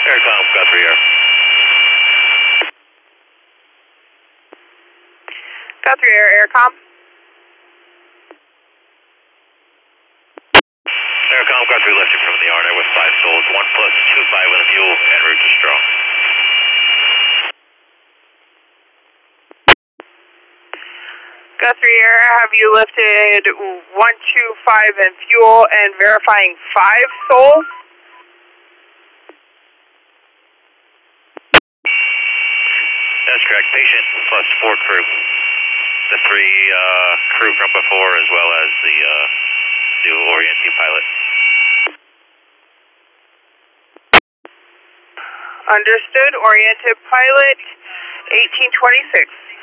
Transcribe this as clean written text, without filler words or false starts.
Aircom, Guthrie Air. Guthrie Air, Aircom. Aircom, Guthrie lifting from the RNA with 5 souls, 1 plus 25 with fuel, and route to strong. Guthrie Air, have you lifted 125 in fuel and verifying 5 souls? That's correct. Patient plus 4 crew. The 3 crew from before, as well as the new orienting pilot. Understood. Oriented pilot, 1826.